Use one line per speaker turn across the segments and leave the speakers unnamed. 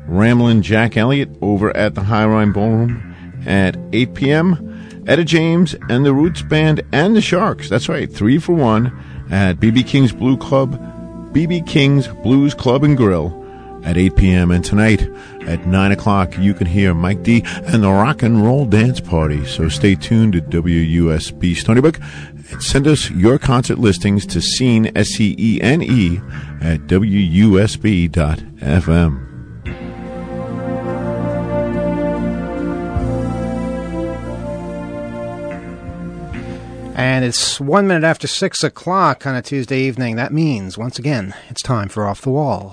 Ramblin' Jack Elliott over at the High Rhine Ballroom at 8 p.m. Etta James and the Roots Band and the Sharks. That's right, 3 for 1 at BB King's Blues Club and Grill at 8 p.m. And tonight at 9 o'clock, you can hear Mike D and the Rock and Roll Dance Party. So stay tuned to WUSB Stony Brook and send us your concert listings to Scene, SCENE, at WUSB.FM.
And it's 1 minute after 6 o'clock on a Tuesday evening. That means, once again, it's time for Off the Wall.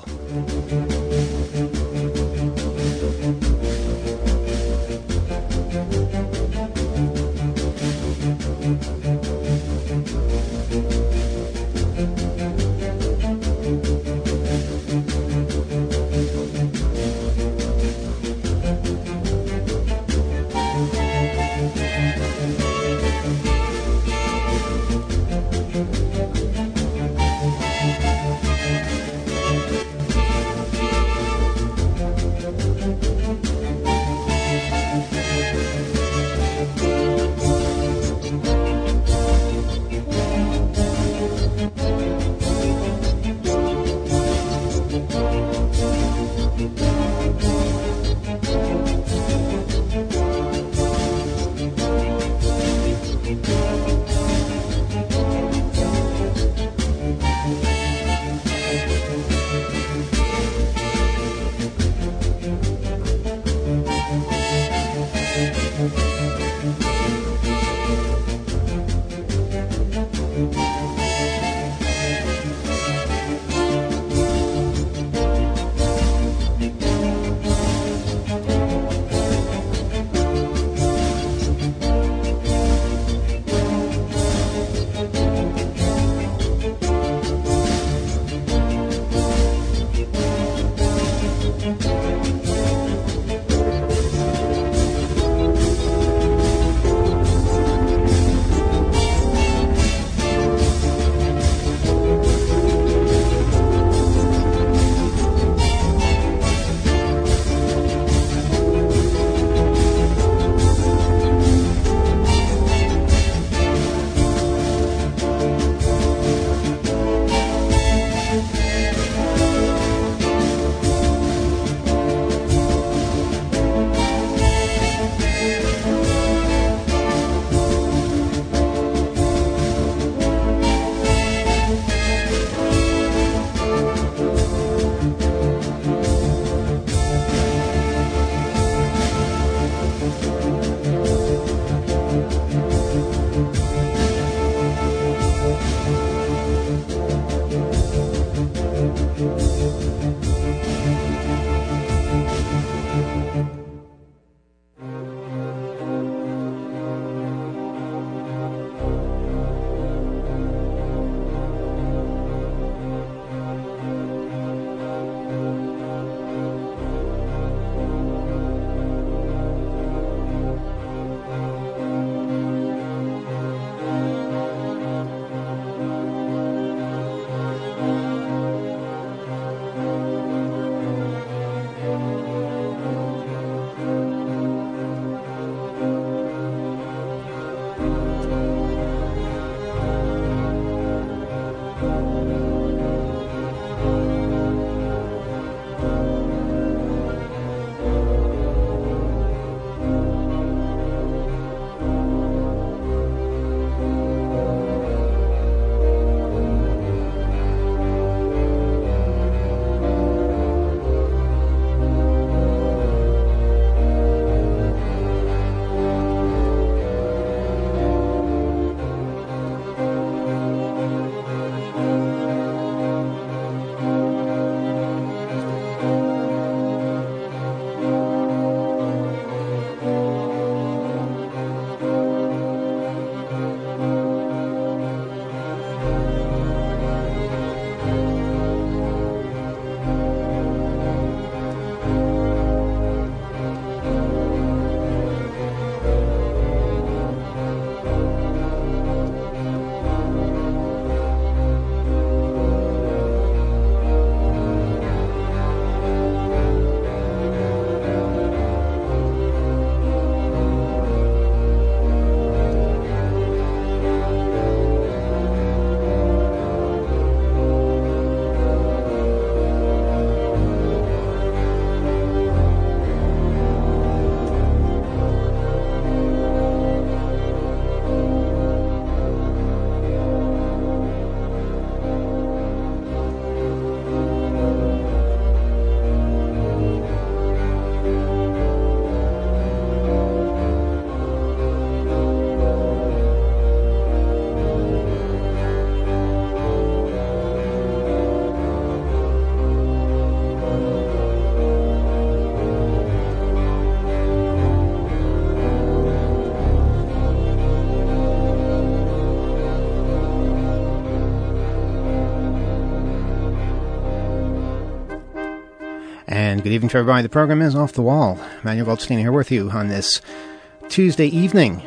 good evening to everybody. The program is Off the Wall. Manuel Goldstein here with you on this Tuesday evening.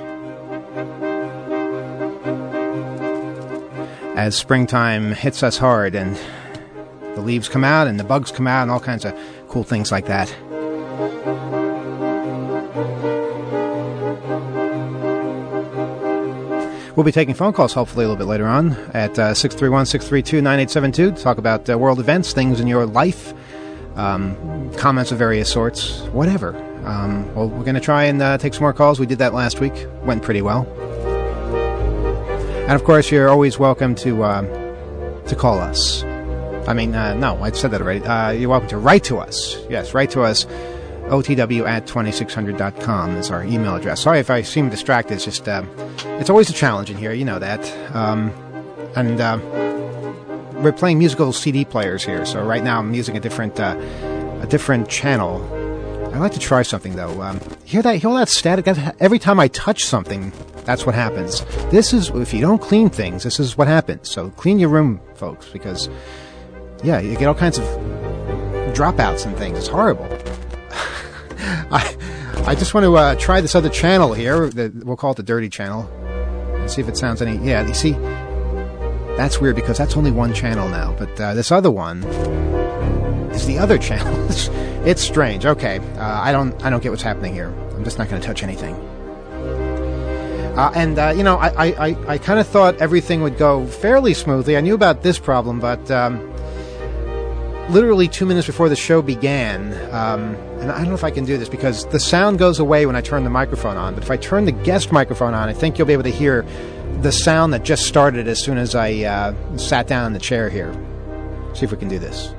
As springtime hits us hard and the leaves come out and the bugs come out and all kinds of cool things like that. We'll be taking phone calls hopefully a little bit later on at 631-632-9872 to talk about world events, things in your life, comments of various sorts, whatever. Well, we're going to try and take some more calls. We did that last week. Went pretty well. And, of course, you're always welcome to call us. I mean, no, I said that already. You're welcome to write to us. Yes, write to us. OTW@2600.com is our email address. Sorry if I seem distracted. It's just, it's always a challenge in here. You know that. And we're playing musical CD players here. So right now I'm using a different channel. I'd like to try something, though. Hear all that static? Every time I touch something, that's what happens. This is, if you don't clean things, this is what happens. So clean your room, folks, because, yeah, you get all kinds of dropouts and things. It's horrible. I just want to try this other channel here. We'll call it the dirty channel. And see if it sounds any... Yeah, you see, that's weird because that's only one channel now. But this other one is the other channel. It's strange. Okay, I don't get what's happening here. I'm just not going to touch anything. You know, I kind of thought everything would go fairly smoothly. I knew about this problem, but literally 2 minutes before the show began, and I don't know if I can do this because the sound goes away when I turn the microphone on, but if I turn the guest microphone on, I think you'll be able to hear the sound that just started as soon as I sat down in the chair here. See if we can do this.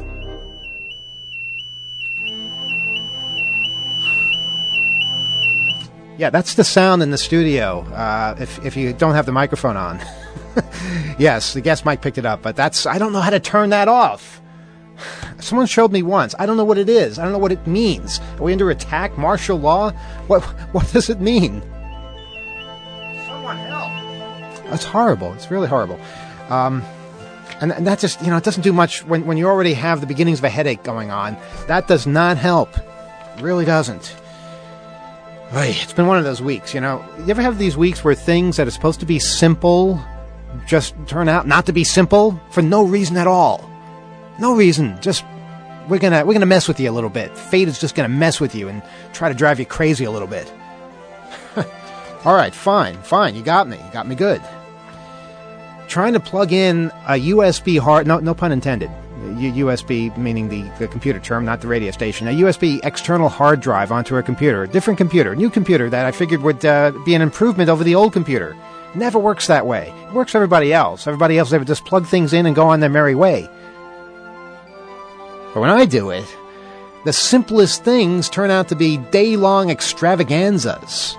Yeah, that's the sound in the studio, if you don't have the microphone on. Yes, the guest mic picked it up, but I don't know how to turn that off. Someone showed me once. I don't know what it is. I don't know what it means. Are we under attack? Martial law? What does it mean? Someone help. It's horrible. It's really horrible. And that just, you know, it doesn't do much when you already have the beginnings of a headache going on. That does not help. It really doesn't. It's been one of those weeks, you know. You ever have these weeks where things that are supposed to be simple just turn out not to be simple for no reason at all? No reason. Just we're gonna mess with you a little bit. Fate is just gonna mess with you and try to drive you crazy a little bit. All right, fine. You got me. You got me good. Trying to plug in a USB hard, no pun intended. USB meaning the computer term, not the radio station. A USB external hard drive onto a computer, a different computer, new computer that I figured would be an improvement over the old computer. Never works that way. It works for everybody else. Everybody else, they would just plug things in and go on their merry way. But when I do it, the simplest things turn out to be day-long extravaganzas.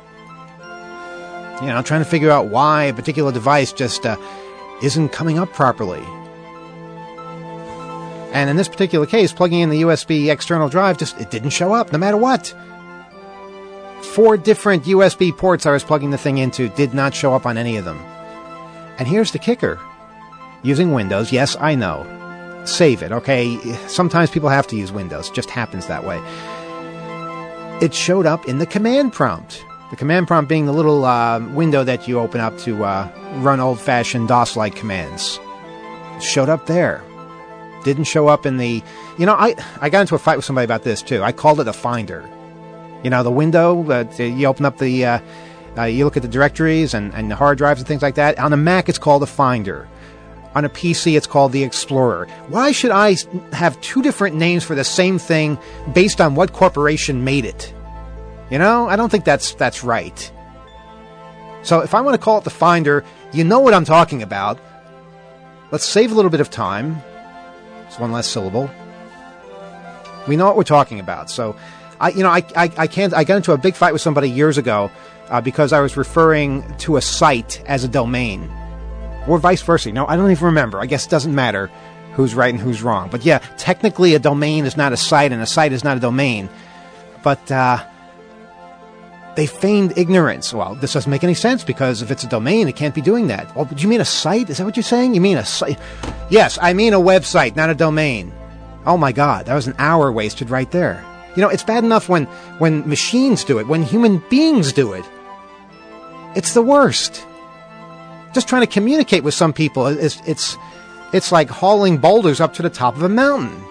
You know, trying to figure out why a particular device just isn't coming up properly. And in this particular case, plugging in the USB external drive, it didn't show up, no matter what. 4 different USB ports I was plugging the thing into did not show up on any of them. And here's the kicker. Using Windows, yes, I know. Save it, okay? Sometimes people have to use Windows. It just happens that way. It showed up in the command prompt. The command prompt being the little window that you open up to run old-fashioned DOS-like commands. It showed up there. Didn't show up in the... You know, I got into a fight with somebody about this, too. I called it a Finder. You know, the window, you open up the... you look at the directories and the hard drives and things like that. On a Mac, it's called a Finder. On a PC, it's called the Explorer. Why should I have 2 different names for the same thing based on what corporation made it? You know, I don't think that's right. So if I want to call it the Finder, you know what I'm talking about. Let's save a little bit of time. It's one less syllable. We know what we're talking about. So, I got into a big fight with somebody years ago because I was referring to a site as a domain. Or vice versa. No, I don't even remember. I guess it doesn't matter who's right and who's wrong. But yeah, technically a domain is not a site and a site is not a domain. But they feigned ignorance. Well, this doesn't make any sense because if it's a domain, it can't be doing that. Oh, do you mean a site? Is that what you're saying? You mean a site? Yes, I mean a website, not a domain. Oh my God, that was an hour wasted right there. You know, it's bad enough when machines do it, when human beings do it. It's the worst. Just trying to communicate with some people, it's like hauling boulders up to the top of a mountain.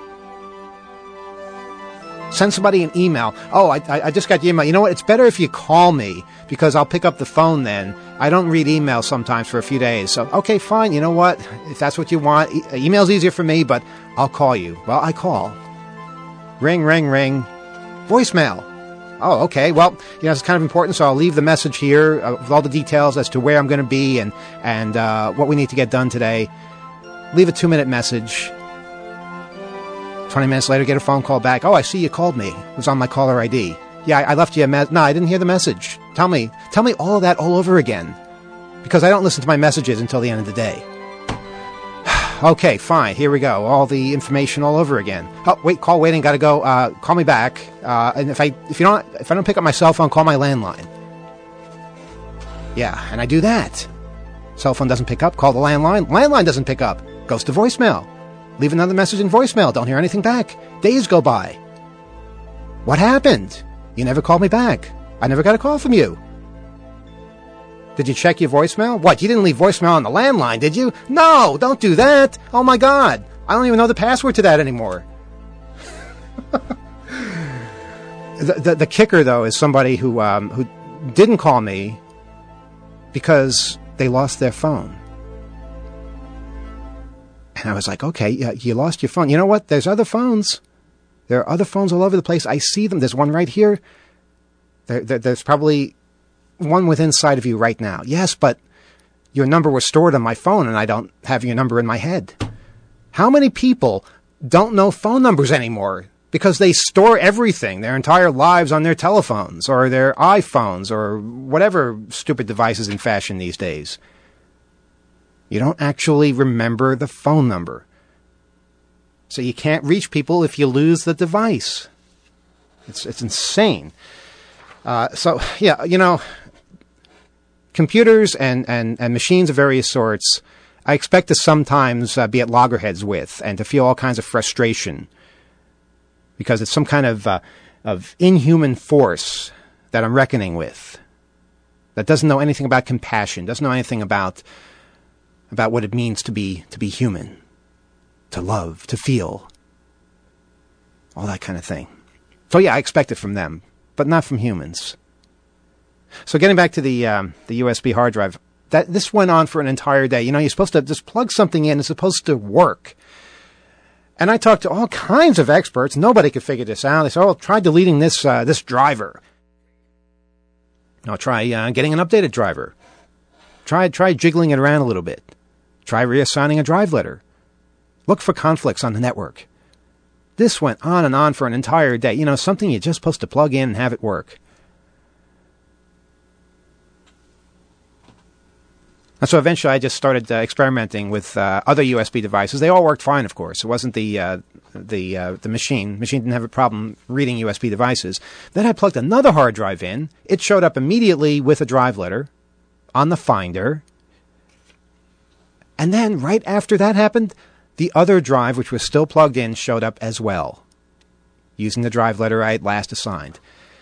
Send somebody an email. Oh, I just got your email. You know what? It's better if you call me because I'll pick up the phone then. I don't read email sometimes for a few days. So, okay, fine. You know what? If that's what you want, email's easier for me, but I'll call you. Well, I call. Ring, ring, ring. Voicemail. Oh, okay. Well, you know, it's kind of important, so I'll leave the message here with all the details as to where I'm going to be and what we need to get done today. Leave a 2-minute message. 20 minutes later, get a phone call back. Oh, I see you called me. It was on my caller ID. Yeah, I left you a message. No, I didn't hear the message. Tell me all of that all over again. Because I don't listen to my messages until the end of the day. Okay, fine. Here we go. All the information all over again. Oh, wait, call waiting. Gotta go. Call me back. And if I don't pick up my cell phone, call my landline. Yeah, and I do that. Cell phone doesn't pick up. Call the landline. Landline doesn't pick up. Goes to voicemail. Leave another message in voicemail. Don't hear anything back. Days go by. What happened? You never called me back. I never got a call from you. Did you check your voicemail? What, you didn't leave voicemail on the landline, did you? No, don't do that. Oh my God. I don't even know the password to that anymore. The kicker, though, is somebody who didn't call me because they lost their phone. And I was like, okay, you lost your phone. You know what? There's other phones. There are other phones all over the place. I see them. There's one right here. There's probably one within sight of you right now. Yes, but your number was stored on my phone, and I don't have your number in my head. How many people don't know phone numbers anymore because they store everything, their entire lives, on their telephones or their iPhones or whatever stupid device is in fashion these days? You don't actually remember the phone number. So you can't reach people if you lose the device. It's insane. So, yeah, you know, computers and machines of various sorts, I expect to sometimes be at loggerheads with and to feel all kinds of frustration because it's some kind of inhuman force that I'm reckoning with that doesn't know anything about compassion, doesn't know anything about what it means to be human, to love, to feel, all that kind of thing. So yeah, I expect it from them, but not from humans. So getting back to the USB hard drive, this went on for an entire day. You know, you're supposed to just plug something in. It's supposed to work. And I talked to all kinds of experts. Nobody could figure this out. They said, oh, try deleting this driver. No, try getting an updated driver. Try jiggling it around a little bit. Try reassigning a drive letter. Look for conflicts on the network. This went on and on for an entire day. You know, something you're just supposed to plug in and have it work. And so eventually I just started experimenting with other USB devices. They all worked fine, of course. It wasn't the machine. The machine didn't have a problem reading USB devices. Then I plugged another hard drive in. It showed up immediately with a drive letter on the Finder. And then right after that happened, the other drive, which was still plugged in, showed up as well, using the drive letter I had last assigned.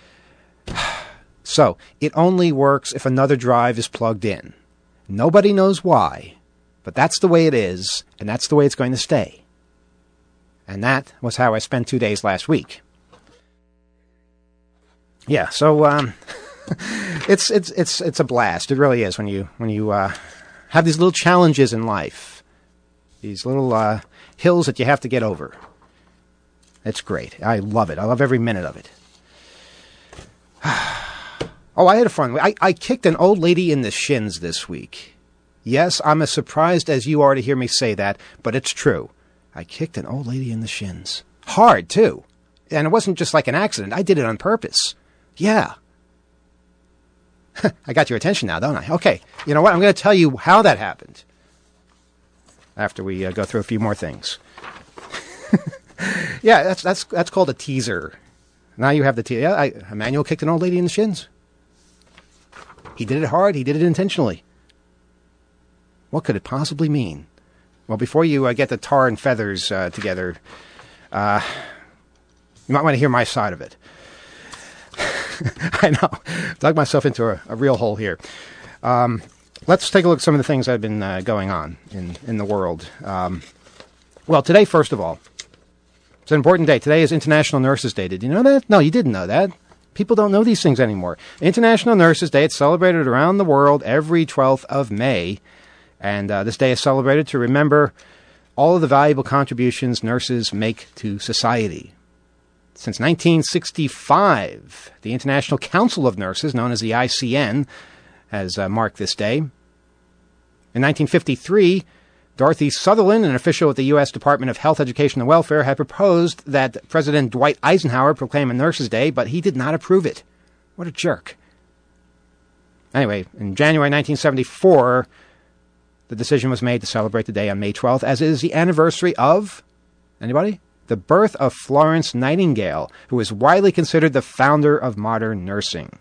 So it only works if another drive is plugged in. Nobody knows why, but that's the way it is, and that's the way it's going to stay. And that was how I spent 2 days last week. Yeah, so it's a blast. It really is when you have these little challenges in life, these little hills that you have to get over. It's great. I love it. I love every minute of it. Oh, I had a fun. I kicked an old lady in the shins this week. Yes, I'm as surprised as you are to hear me say that, but it's true. I kicked an old lady in the shins. Hard, too. And it wasn't just like an accident. I did it on purpose. Yeah. I got your attention now, don't I? Okay. You know what? I'm going to tell you how that happened after we go through a few more things. Yeah, that's called a teaser. Now you have the teaser. Yeah, Emmanuel kicked an old lady in the shins. He did it hard. He did it intentionally. What could it possibly mean? Well, before you get the tar and feathers together, You might want to hear my side of it. I know. Dug myself into a real hole here. Let's take a look at some of the things that have been going on in the world. Well, today, first of all, it's an important day. Today is International Nurses Day. Did you know that? No, you didn't know that. People don't know these things anymore. International Nurses Day, it's celebrated around the world every 12th of May. And this day is celebrated to remember all of the valuable contributions nurses make to society. Since 1965, the International Council of Nurses, known as the ICN, has marked this day. In 1953, Dorothy Sutherland, an official at the U.S. Department of Health, Education, and Welfare, had proposed that President Dwight Eisenhower proclaim a Nurses' Day, but he did not approve it. What a jerk. Anyway, in January 1974, the decision was made to celebrate the day on May 12th, as it is the anniversary of, anybody? The birth of Florence Nightingale, who is widely considered the founder of modern nursing.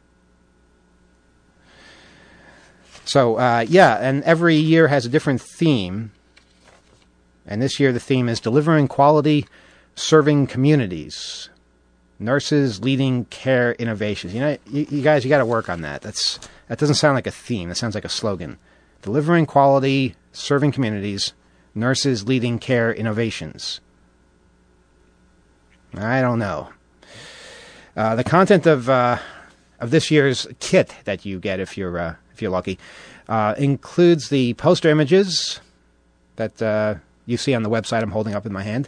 So, and every year has a different theme. And this year the theme is delivering quality, serving communities. Nurses leading care innovations. You know, you guys, you got to work on that. That doesn't sound like a theme. That sounds like a slogan. Delivering quality, serving communities. Nurses leading care innovations. I don't know. The content of this year's kit that you get if you're lucky includes the poster images that you see on the website I'm holding up in my hand.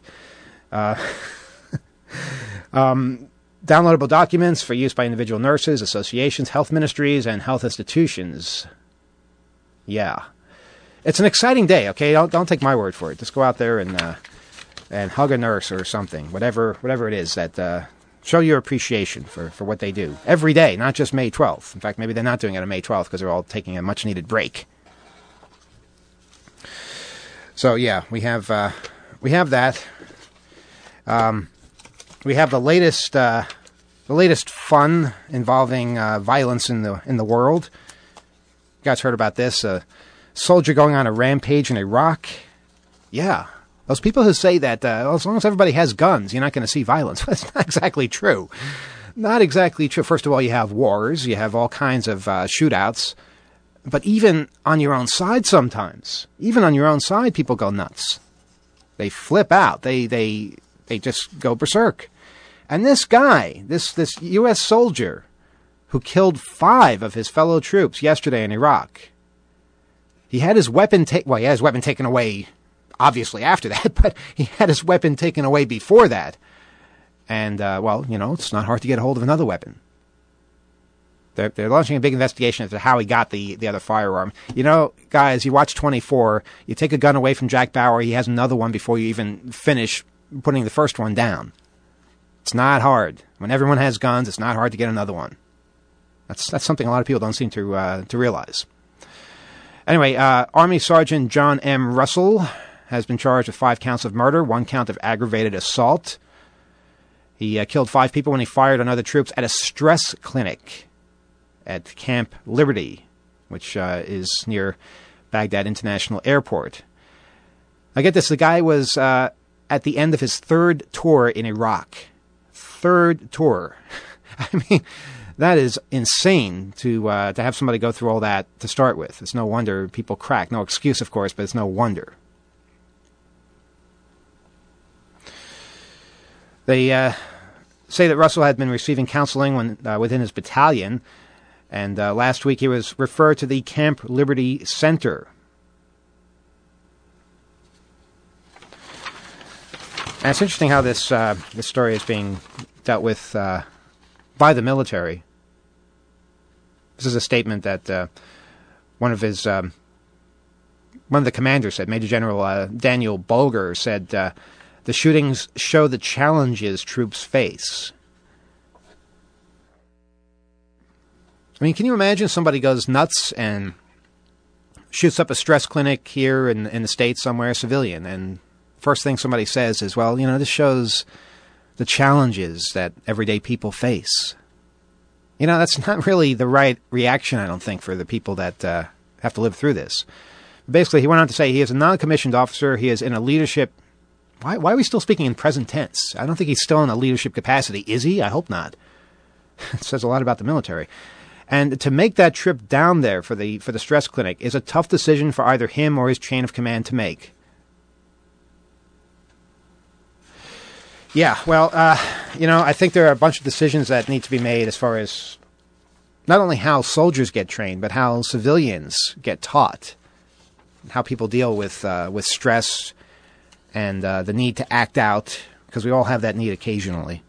Downloadable documents for use by individual nurses, associations, health ministries, and health institutions. Yeah. It's an exciting day, okay? Don't take my word for it. Just go out there and hug a nurse or something, whatever it is that show your appreciation for what they do every day, not just May 12th. In fact, maybe they're not doing it on May 12th because they're all taking a much-needed break. So yeah, we have that. We have the latest fun involving violence in the world. You guys heard about this? A soldier going on a rampage in Iraq. Yeah. Those people who say that as long as everybody has guns, you're not going to see violence. That's not exactly true. Not exactly true. First of all, you have wars. You have all kinds of shootouts. But even on your own side sometimes, even on your own side, people go nuts. They flip out. They just go berserk. And this guy, this U.S. soldier who killed 5 of his fellow troops yesterday in Iraq, he had his weapon taken away obviously after that, but he had his weapon taken away before that. And, it's not hard to get a hold of another weapon. They're launching a big investigation into how he got the other firearm. You know, guys, you watch 24, you take a gun away from Jack Bauer, he has another one before you even finish putting the first one down. It's not hard. When everyone has guns, it's not hard to get another one. That's something a lot of people don't seem to realize. Anyway, Army Sergeant John M. Russell has been charged with 5 counts of murder, 1 count of aggravated assault. He killed 5 people when he fired on other troops at a stress clinic at Camp Liberty, which is near Baghdad International Airport. Now get this, the guy was at the end of his 3rd tour in Iraq. 3rd tour. I mean, that is insane to have somebody go through all that to start with. It's no wonder people crack. No excuse, of course, but it's no wonder. They say that Russell had been receiving counseling within his battalion, and last week he was referred to the Camp Liberty Center. And it's interesting how this story is being dealt with by the military. This is a statement that one of the commanders said. Major General Daniel Bolger said, "The shootings show the challenges troops face." I mean, can you imagine somebody goes nuts and shoots up a stress clinic here in the States somewhere, civilian, and first thing somebody says is, well, this shows the challenges that everyday people face. That's not really the right reaction, I don't think, for the people that have to live through this. Basically, he went on to say he is a non-commissioned officer. He is in a leadership Why are we still speaking in present tense? I don't think he's still in a leadership capacity. Is he? I hope not. It says a lot about the military. And to make that trip down there for the stress clinic is a tough decision for either him or his chain of command to make. Yeah, well, I think there are a bunch of decisions that need to be made as far as not only how soldiers get trained, but how civilians get taught, how people deal with stress and the need to act out, because we all have that need occasionally.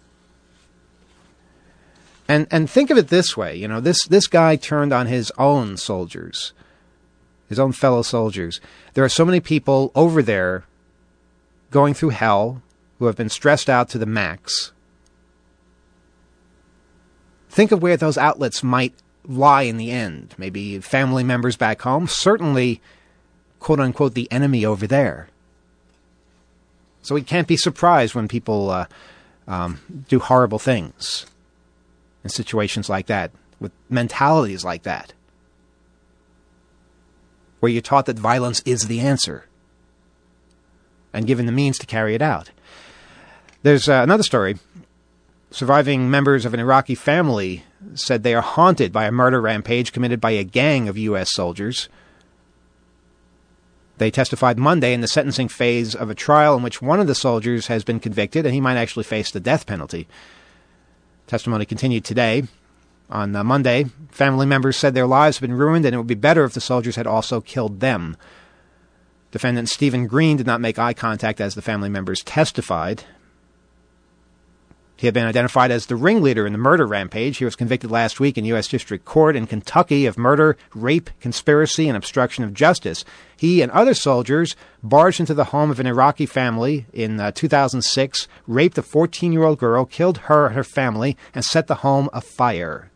And think of it this way, this guy turned on his own soldiers, his own fellow soldiers. There are so many people over there going through hell who have been stressed out to the max. Think of where those outlets might lie in the end. Maybe family members back home, certainly, quote-unquote, the enemy over there. So we can't be surprised when people do horrible things in situations like that, with mentalities like that, where you're taught that violence is the answer and given the means to carry it out. There's another story. Surviving members of an Iraqi family said they are haunted by a murder rampage committed by a gang of U.S. soldiers. They testified Monday in the sentencing phase of a trial in which one of the soldiers has been convicted, and he might actually face the death penalty. Testimony continued today. On Monday, family members said their lives have been ruined and it would be better if the soldiers had also killed them. Defendant Stephen Green did not make eye contact as the family members testified. He had been identified as the ringleader in the murder rampage. He was convicted last week in U.S. District Court in Kentucky of murder, rape, conspiracy, and obstruction of justice. He and other soldiers barged into the home of an Iraqi family in 2006, raped a 14-year-old girl, killed her and her family, and set the home afire.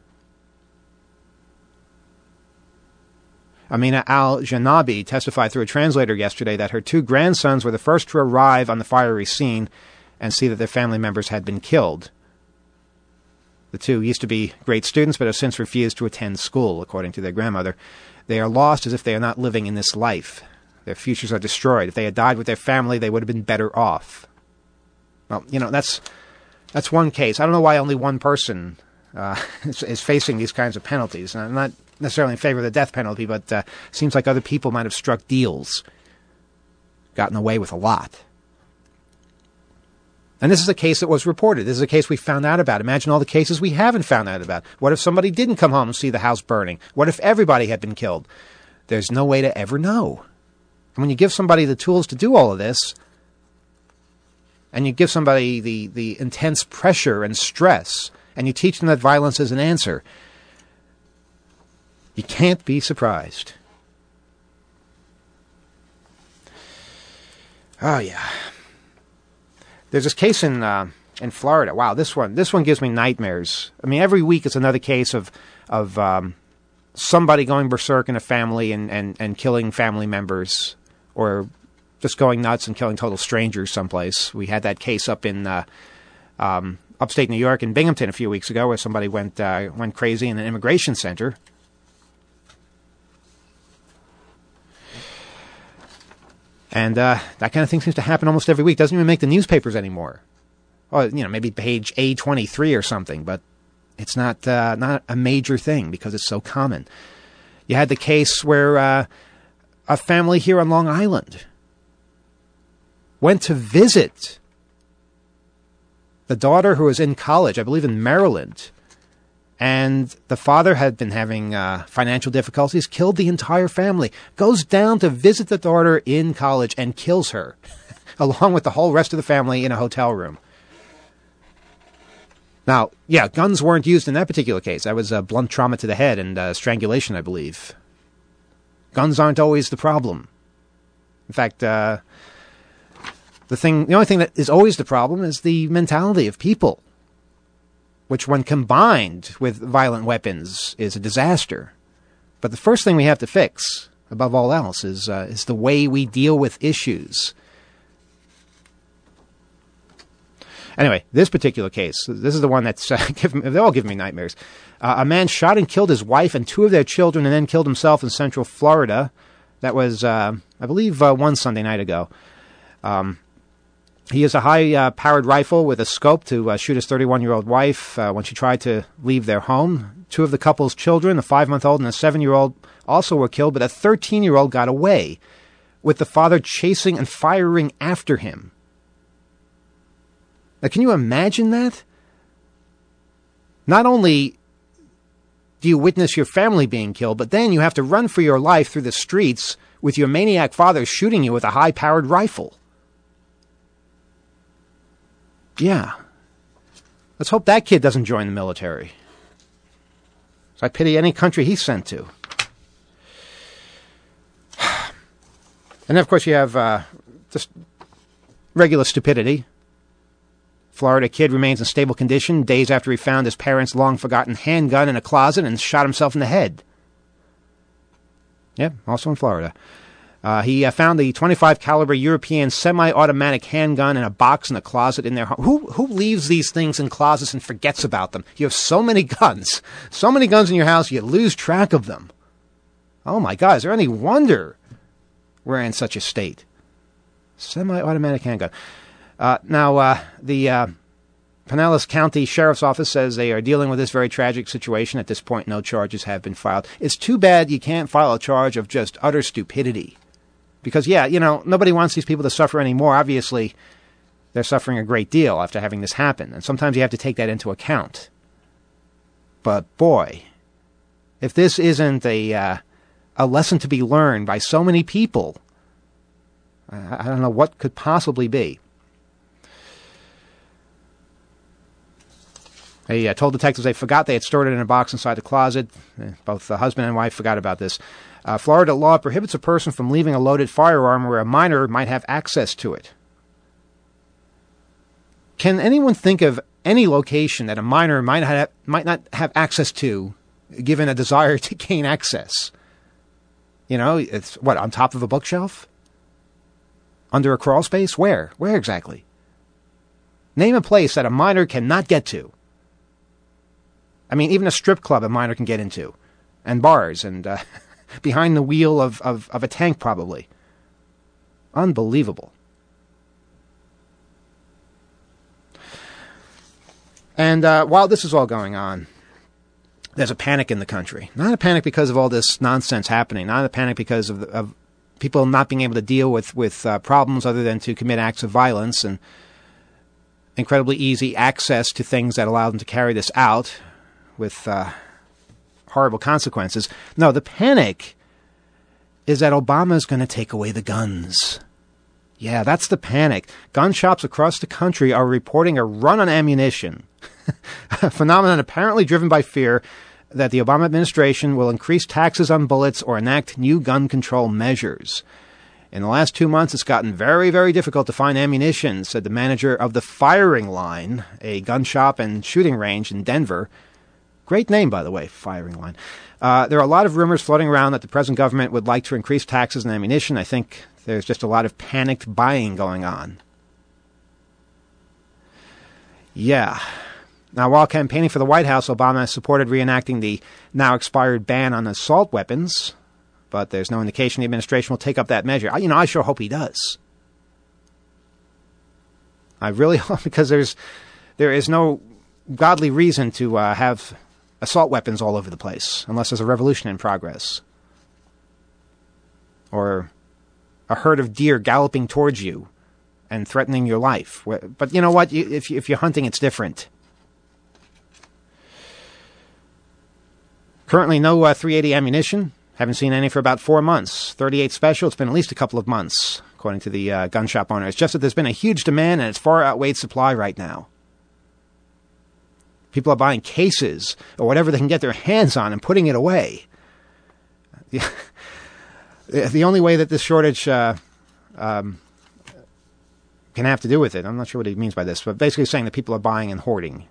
Amina al-Janabi testified through a translator yesterday that her two grandsons were the first to arrive on the fiery scene and see that their family members had been killed. The two used to be great students, but have since refused to attend school, according to their grandmother. They are lost as if they are not living in this life. Their futures are destroyed. If they had died with their family, they would have been better off. Well, that's one case. I don't know why only one person is facing these kinds of penalties. And I'm not necessarily in favor of the death penalty, but seems like other people might have struck deals, gotten away with a lot. And this is a case that was reported. This is a case we found out about. Imagine all the cases we haven't found out about. What if somebody didn't come home and see the house burning? What if everybody had been killed? There's no way to ever know. And when you give somebody the tools to do all of this, and you give somebody the intense pressure and stress, and you teach them that violence is an answer, you can't be surprised. Oh, yeah. There's this case in Florida. Wow, this one gives me nightmares. I mean, every week it's another case of somebody going berserk in a family and killing family members, or just going nuts and killing total strangers someplace. We had that case up in upstate New York in Binghamton a few weeks ago, where somebody went crazy in an immigration center. And that kind of thing seems to happen almost every week. Doesn't even make the newspapers anymore. Well, maybe page A23 or something, but it's not a major thing because it's so common. You had the case where a family here on Long Island went to visit the daughter who was in college, I believe in Maryland, and the father had been having financial difficulties, killed the entire family, goes down to visit the daughter in college and kills her, along with the whole rest of the family in a hotel room. Now, yeah, guns weren't used in that particular case. That was blunt trauma to the head and strangulation, I believe. Guns aren't always the problem. In fact, the only thing that is always the problem is the mentality of people, which when combined with violent weapons is a disaster. But the first thing we have to fix, above all else, is the way we deal with issues. Anyway, this particular case, this is the one that's they all give me nightmares. A man shot and killed his wife and two of their children and then killed himself in Central Florida. That was, I believe, one Sunday night ago. He has a high-powered rifle with a scope to shoot his 31-year-old wife when she tried to leave their home. Two of the couple's children, a 5-month-old and a 7-year-old, also were killed, but a 13-year-old got away, with the father chasing and firing after him. Now, can you imagine that? Not only do you witness your family being killed, but then you have to run for your life through the streets with your maniac father shooting you with a high-powered rifle. Yeah. Let's hope that kid doesn't join the military. So I pity any country he's sent to. And then, of course, you have just regular stupidity. Florida kid remains in stable condition days after he found his parents' long-forgotten handgun in a closet and shot himself in the head. Yep, also in Florida. He found the .25 caliber European semi-automatic handgun in a box in a closet in their home. Who leaves these things in closets and forgets about them? You have so many guns in your house, you lose track of them. Oh my God, is there any wonder we're in such a state? Semi-automatic handgun. Now, the Pinellas County Sheriff's Office says they are dealing with this very tragic situation. At this point, no charges have been filed. It's too bad you can't file a charge of just utter stupidity. Because, yeah, nobody wants these people to suffer anymore. Obviously, they're suffering a great deal after having this happen. And sometimes you have to take that into account. But, boy, if this isn't a lesson to be learned by so many people, I don't know what could possibly be. They told detectives they forgot they had stored it in a box inside the closet. Both the husband and wife forgot about this. Florida law prohibits a person from leaving a loaded firearm where a minor might have access to it. Can anyone think of any location that a minor might not have access to, given a desire to gain access? It's what, on top of a bookshelf? Under a crawl space? Where? Where exactly? Name a place that a minor cannot get to. I mean, even a strip club a minor can get into. And bars, and behind the wheel of a tank, probably. Unbelievable. And while this is all going on, there's a panic in the country. Not a panic because of all this nonsense happening. Not a panic because of people not being able to deal with problems other than to commit acts of violence and incredibly easy access to things that allow them to carry this out with horrible consequences. No, the panic is that Obama's going to take away the guns. Yeah, that's the panic. Gun shops across the country are reporting a run on ammunition, a phenomenon apparently driven by fear that the Obama administration will increase taxes on bullets or enact new gun control measures. In the last 2 months, it's gotten very, very difficult to find ammunition, said the manager of the Firing Line, a gun shop and shooting range in Denver. Great name, by the way, Firing Line. There are a lot of rumors floating around that the present government would like to increase taxes on ammunition. I think there's just a lot of panicked buying going on. Yeah. Now, while campaigning for the White House, Obama supported reenacting the now expired ban on assault weapons, but there's no indication the administration will take up that measure. I sure hope he does. I really hope, because there is no godly reason to have assault weapons all over the place, unless there's a revolution in progress. Or a herd of deer galloping towards you and threatening your life. But you know what? If you're hunting, it's different. Currently, no .380 ammunition. Haven't seen any for about 4 months. .38 special, it's been at least a couple of months, according to the gun shop owner. It's just that there's been a huge demand and it's far outweighed supply right now. People are buying cases or whatever they can get their hands on and putting it away. The only way that this shortage can have to do with it, I'm not sure what he means by this, but basically saying that people are buying and hoarding,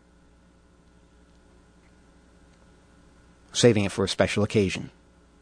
saving it for a special occasion.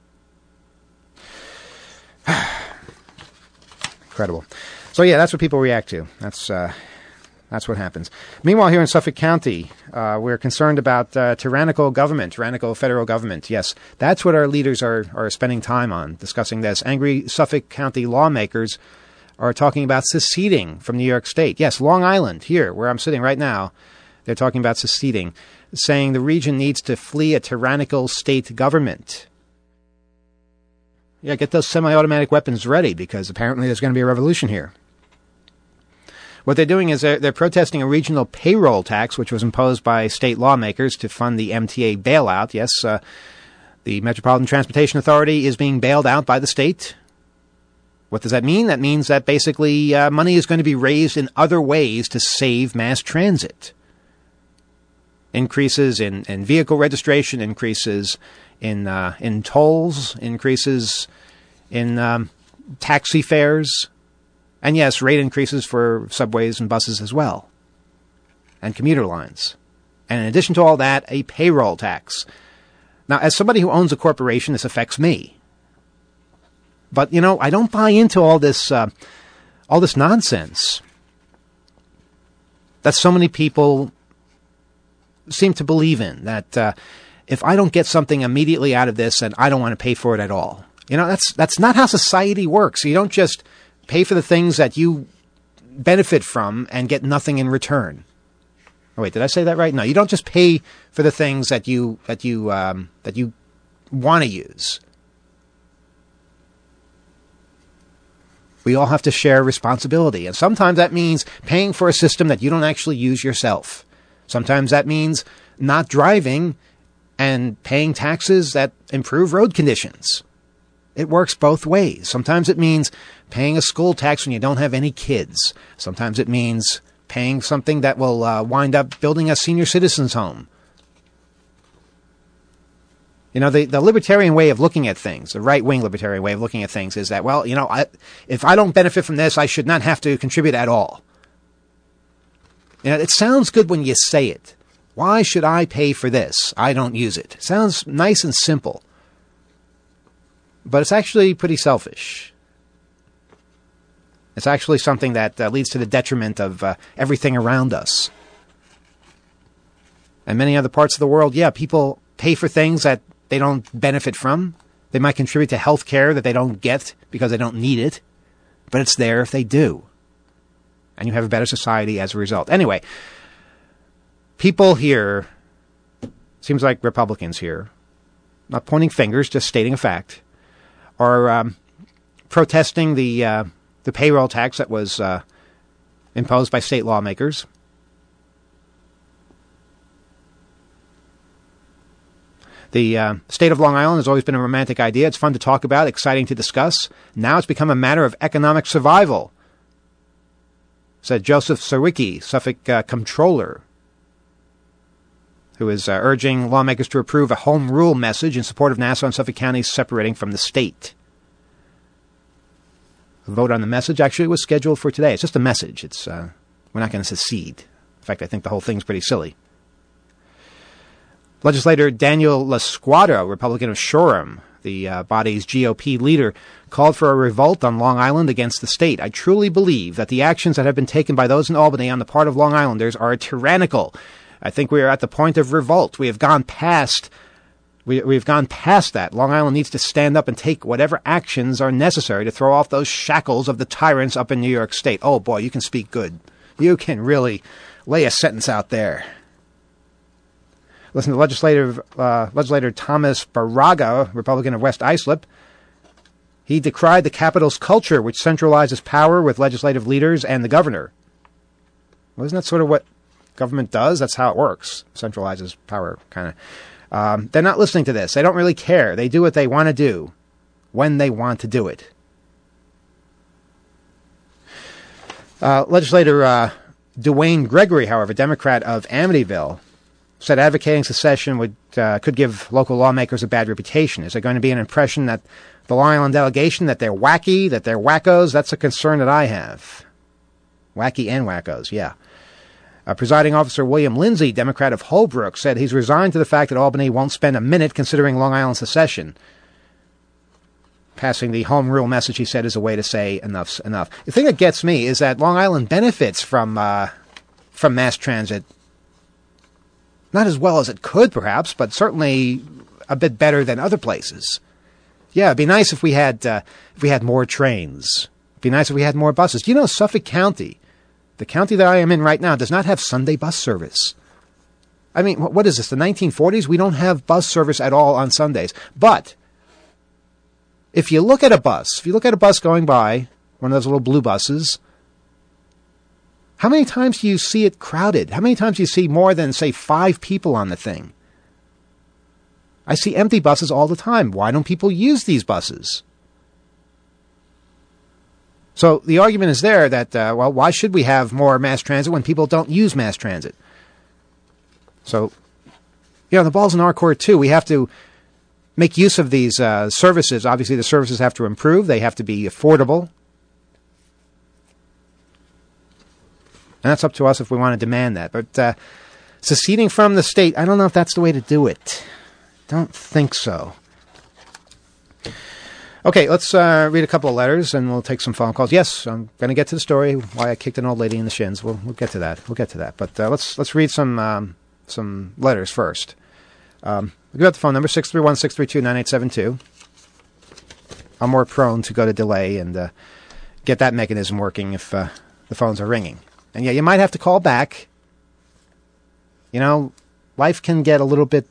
Incredible. So yeah, that's what people react to. That's what happens. Meanwhile, here in Suffolk County, we're concerned about tyrannical federal government. Yes, that's what our leaders are spending time on, discussing this. Angry Suffolk County lawmakers are talking about seceding from New York State. Yes, Long Island, here, where I'm sitting right now, they're talking about seceding, saying the region needs to flee a tyrannical state government. Yeah, get those semi-automatic weapons ready, because apparently there's going to be a revolution here. What they're doing is they're protesting a regional payroll tax, which was imposed by state lawmakers to fund the MTA bailout. Yes, the Metropolitan Transportation Authority is being bailed out by the state. What does that mean? That means that basically money is going to be raised in other ways to save mass transit. Increases in vehicle registration, increases in tolls, increases in taxi fares, and yes, rate increases for subways and buses as well, and commuter lines. And in addition to all that, a payroll tax. Now, as somebody who owns a corporation, this affects me. But, I don't buy into all this nonsense that so many people seem to believe in, that if I don't get something immediately out of this, then I don't want to pay for it at all. That's not how society works. You don't just pay for the things that you benefit from and get nothing in return. Oh, wait, did I say that right? No, you don't just pay for the things that you want to use. We all have to share responsibility, and sometimes that means paying for a system that you don't actually use yourself. Sometimes that means not driving and paying taxes that improve road conditions. It works both ways. Sometimes it means paying a school tax when you don't have any kids. Sometimes it means paying something that will wind up building a senior citizen's home. The libertarian way of looking at things, the right-wing libertarian way of looking at things is that, if I don't benefit from this, I should not have to contribute at all. It sounds good when you say it. Why should I pay for this? I don't use it. Sounds nice and simple. But it's actually pretty selfish. It's actually something that leads to the detriment of everything around us. And many other parts of the world, people pay for things that they don't benefit from. They might contribute to health care that they don't get because they don't need it. But it's there if they do. And you have a better society as a result. Anyway, people here, seems like Republicans here, not pointing fingers, just stating a fact, are protesting the payroll tax that was imposed by state lawmakers. The state of Long Island has always been a romantic idea. It's fun to talk about, exciting to discuss. Now it's become a matter of economic survival, said Joseph Sawicki, Suffolk comptroller, who is urging lawmakers to approve a home rule message in support of Nassau and Suffolk counties separating from the state. A vote on the message actually was scheduled for today. It's just a message. We're not going to secede. In fact, I think the whole thing's pretty silly. Legislator Daniel LaSquadra, Republican of Shoreham, the body's GOP leader, called for a revolt on Long Island against the state. I truly believe that the actions that have been taken by those in Albany on the part of Long Islanders are tyrannical. I think we are at the point of revolt. We've gone past that. Long Island needs to stand up and take whatever actions are necessary to throw off those shackles of the tyrants up in New York State. Oh boy, you can speak good. You can really lay a sentence out there. Listen to Legislator Thomas Barraga, Republican of West Islip. He decried the Capitol's culture, which centralizes power with legislative leaders and the governor. Well, isn't that sort of what government does? That's how it works. Centralizes power, kind of. They're not listening to this. They don't really care. They do what they want to do when they want to do it. Legislator Dwayne Gregory, however, Democrat of Amityville, said advocating secession could give local lawmakers a bad reputation. Is there going to be an impression that the Long Island delegation, that they're wacky, that they're wackos? That's a concern that I have. Wacky and wackos, yeah. Presiding Officer William Lindsay, Democrat of Holbrook, said he's resigned to the fact that Albany won't spend a minute considering Long Island secession. Passing the home rule message, he said, is a way to say enough's enough. The thing that gets me is that Long Island benefits from mass transit. Not as well as it could, perhaps, but certainly a bit better than other places. Yeah, it'd be nice if we had more trains. It'd be nice if we had more buses. Do you know Suffolk County, the county that I am in right now, does not have Sunday bus service? I mean, what is this, the 1940s? We don't have bus service at all on Sundays. But if you look at a bus going by, one of those little blue buses, how many times do you see it crowded? How many times do you see more than, say, 5 people on the thing? I see empty buses all the time. Why don't people use these buses? So the argument is there that, well, why should we have more mass transit when people don't use mass transit? So, the ball's in our court, too. We have to make use of these services. Obviously, the services have to improve. They have to be affordable. And that's up to us if we want to demand that. But seceding from the state, I don't know if that's the way to do it. Don't think so. Okay, let's read a couple of letters, and we'll take some phone calls. Yes, I'm going to get to the story, why I kicked an old lady in the shins. We'll get to that. But let's read some letters first. We'll give out the phone number, 631-632-9872. I'm more prone to go to delay and get that mechanism working if the phones are ringing. And yeah, you might have to call back. Life can get a little bit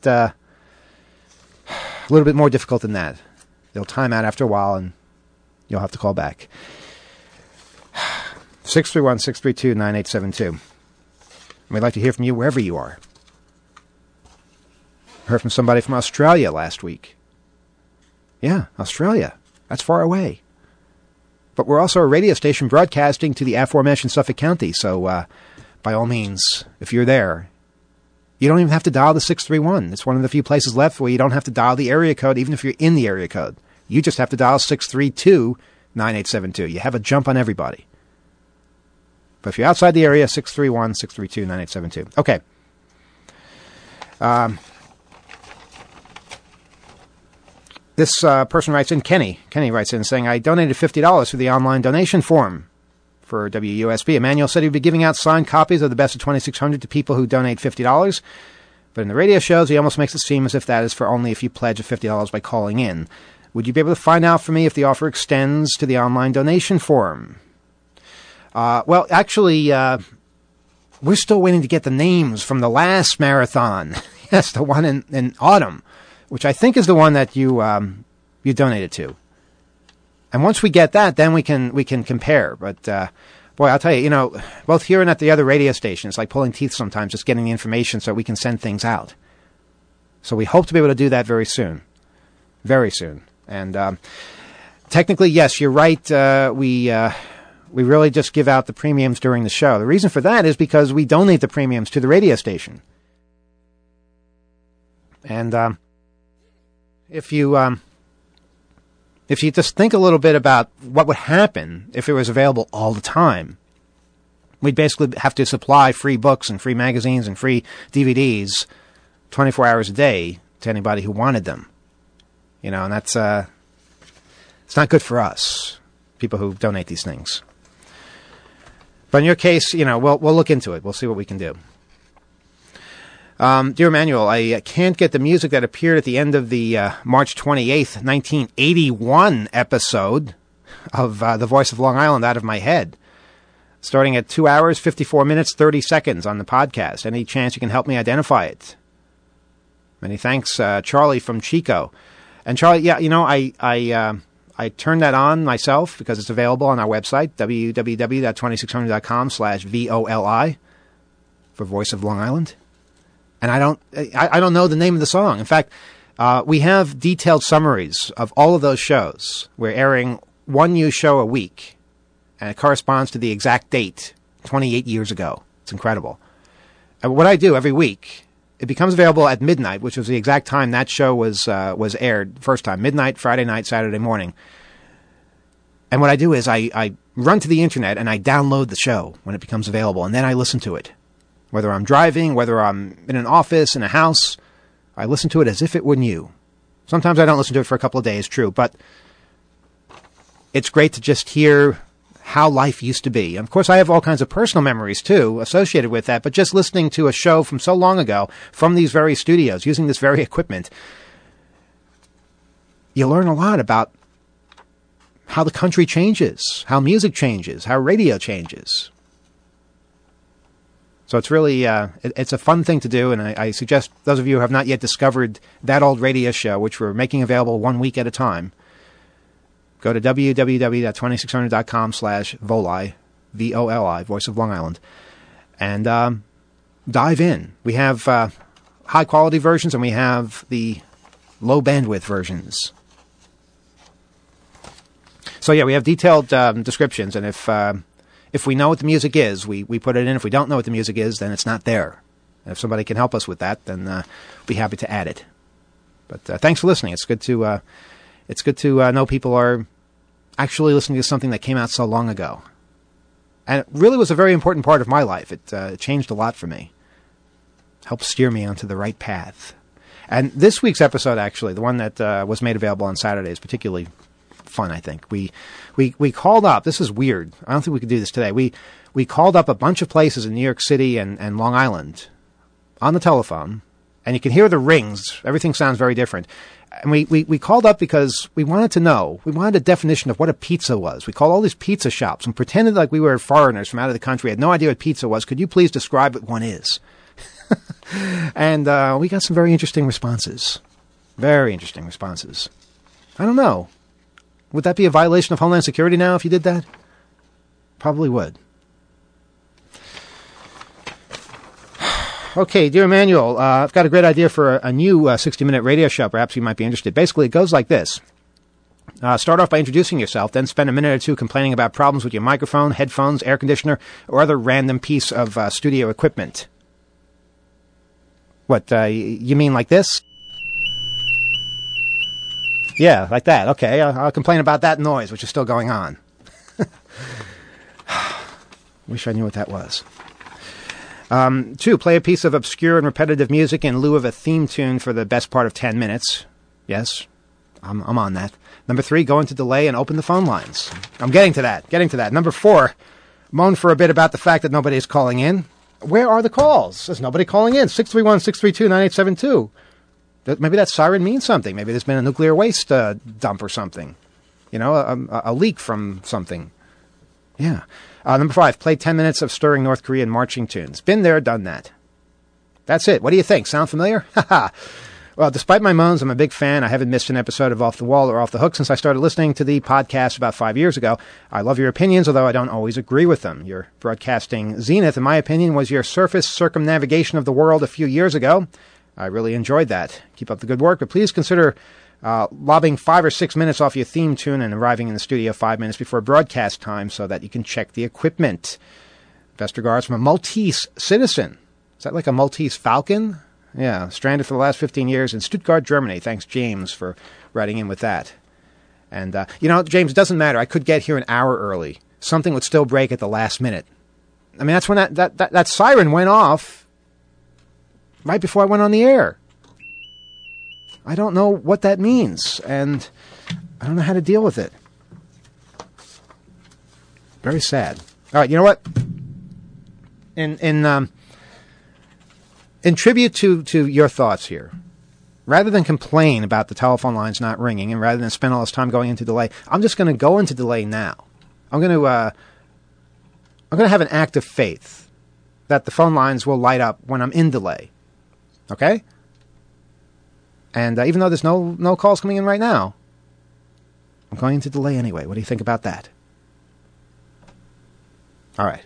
more difficult than that. They'll time out after a while, and you'll have to call back. 631-632-9872. We'd like to hear from you wherever you are. Heard from somebody from Australia last week. Yeah, Australia. That's far away. But we're also a radio station broadcasting to the aforementioned Suffolk County, so by all means, if you're there, you don't even have to dial the 631. It's one of the few places left where you don't have to dial the area code, even if you're in the area code. You just have to dial 632-9872. You have a jump on everybody. But if you're outside the area, 631-632-9872. Okay. This person writes in, Kenny writes in saying, I donated $50 through the online donation form for WUSB. Emmanuel said he'd be giving out signed copies of the Best of 2600 to people who donate $50. But in the radio shows, he almost makes it seem as if that is for only if you pledge a $50 by calling in. Would you be able to find out for me if the offer extends to the online donation form? Well, actually, we're still waiting to get the names from the last marathon. Yes, the one in autumn, which I think is the one that you donated to. And once we get that, then we can compare. But boy, I'll tell you, both here and at the other radio station, it's like pulling teeth sometimes, just getting the information so we can send things out. So we hope to be able to do that very soon. Very soon. And technically, yes, you're right. We really just give out the premiums during the show. The reason for that is because we donate the premiums to the radio station. And if you just think a little bit about what would happen if it was available all the time, we'd basically have to supply free books and free magazines and free DVDs 24 hours a day to anybody who wanted them. And that's it's not good for us, people who donate these things. But in your case, we'll look into it. We'll see what we can do. Dear Emmanuel, I can't get the music that appeared at the end of the March 28th, 1981 episode of The Voice of Long Island out of my head. Starting at 2 hours, 54 minutes, 30 seconds on the podcast. Any chance you can help me identify it? Many thanks, Charlie from Chico. And Charlie, yeah, I turned that on myself because it's available on our website, www.2600.com/VOLI for Voice of Long Island. And I don't know the name of the song. In fact, we have detailed summaries of all of those shows. We're airing one new show a week, and it corresponds to the exact date, 28 years ago. It's incredible. And what I do every week, it becomes available at midnight, which was the exact time that show was aired first time. Midnight, Friday night, Saturday morning. And what I do is I run to the internet and I download the show when it becomes available, and then I listen to it. Whether I'm driving, whether I'm in an office, in a house, I listen to it as if it were new. Sometimes I don't listen to it for a couple of days, true, but it's great to just hear how life used to be. And of course, I have all kinds of personal memories, too, associated with that, but just listening to a show from so long ago, from these very studios, using this very equipment, you learn a lot about how the country changes, how music changes, how radio changes. So it's really, it's a fun thing to do, and I suggest those of you who have not yet discovered That Old Radio Show, which we're making available 1 week at a time, go to www.2600.com/Voli, VOLI, Voice of Long Island, and dive in. We have high-quality versions, and we have the low-bandwidth versions. So, yeah, we have detailed descriptions, and if we know what the music is, we put it in. If we don't know what the music is, then it's not there. And if somebody can help us with that, then we'll be happy to add it. But thanks for listening. It's good to know people are actually listening to something that came out so long ago. And it really was a very important part of my life. It changed a lot for me. Helped steer me onto the right path. And this week's episode, actually, the one that was made available on Saturday, is particularly fun, I think. We called up. This is weird. I don't think we could do this today. We called up a bunch of places in New York City and Long Island on the telephone, and you can hear the rings. Everything sounds very different. And we called up because we wanted to know. We wanted a definition of what a pizza was. We called all these pizza shops and pretended like we were foreigners from out of the country. Had no idea what pizza was. Could you please describe what one is? And we got some very interesting responses. Very interesting responses. I don't know. Would that be a violation of Homeland Security now if you did that? Probably would. Okay, dear Emmanuel, I've got a great idea for a new 60-minute radio show. Perhaps you might be interested. Basically, it goes like this. Start off by introducing yourself, then spend a minute or two complaining about problems with your microphone, headphones, air conditioner, or other random piece of studio equipment. What, you mean like this? Yeah, like that. Okay, I'll complain about that noise, which is still going on. Wish I knew what that was. 2, play a piece of obscure and repetitive music in lieu of a theme tune for the best part of 10 minutes. Yes, I'm on that. Number 3, go into delay and open the phone lines. I'm getting to that. Number 4, moan for a bit about the fact that nobody is calling in. Where are the calls? There's nobody calling in. 631-632-9872. Maybe that siren means something. Maybe there's been a nuclear waste dump or something. You know, a leak from something. Yeah. Number 5, play 10 minutes of stirring North Korean marching tunes. Been there, done that. That's it. What do you think? Sound familiar? Haha. Well, despite my moans, I'm a big fan. I haven't missed an episode of Off the Wall or Off the Hook since I started listening to the podcast about 5 years ago. I love your opinions, although I don't always agree with them. Your broadcasting zenith, in my opinion, was your surface circumnavigation of the world a few years ago. I really enjoyed that. Keep up the good work, but please consider lobbing 5 or 6 minutes off your theme tune and arriving in the studio 5 minutes before broadcast time so that you can check the equipment. Best regards from a Maltese citizen. Is that like a Maltese falcon? Yeah, stranded for the last 15 years in Stuttgart, Germany. Thanks, James, for writing in with that. And, James, it doesn't matter. I could get here an hour early. Something would still break at the last minute. I mean, that's when that siren went off right before I went on the air. I don't know what that means, and I don't know how to deal with it. Very sad. All right, you know what? In tribute to your thoughts here, rather than complain about the telephone lines not ringing, and rather than spend all this time going into delay, I'm just going to go into delay now. I'm going to have an act of faith that the phone lines will light up when I'm in delay. Okay? And even though there's no calls coming in right now, I'm going into delay anyway. What do you think about that? All right.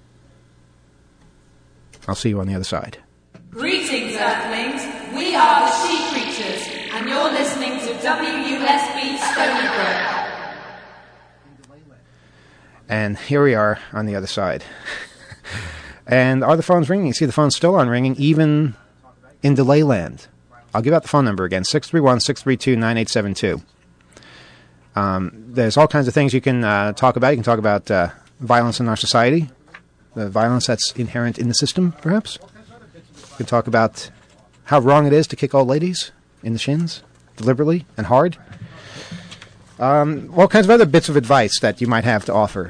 I'll see you on the other side.
Greetings, Earthlings. We are the She Creatures, and you're listening to WUSB Stony Brook.
And here we are on the other side. And are the phones ringing? You see the phone's still on ringing, even in delay land. I'll give out the phone number again, 631-632-9872. There's all kinds of things you can talk about. You can talk about violence in our society, the violence that's inherent in the system, perhaps. You can talk about how wrong it is to kick old ladies in the shins, deliberately and hard. All kinds of other bits of advice that you might have to offer.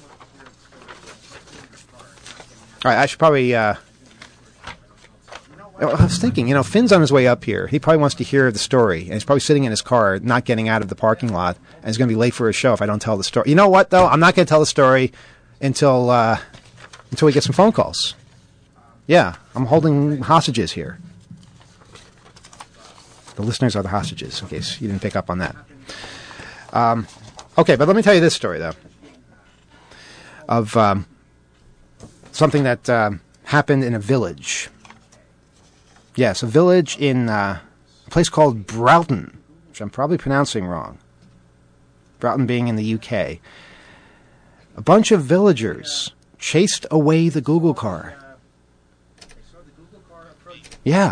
All right, I should probably I was thinking, Finn's on his way up here. He probably wants to hear the story, and he's probably sitting in his car, not getting out of the parking lot, and he's going to be late for his show if I don't tell the story. You know what, though? I'm not going to tell the story until we get some phone calls. Yeah, I'm holding hostages here. The listeners are the hostages, in case you didn't pick up on that. Okay, but let me tell you this story, though, of something that happened in a village. Yes, a village in a place called Broughton, which I'm probably pronouncing wrong. Broughton being in the UK. A bunch of villagers chased away the Google car. Yeah.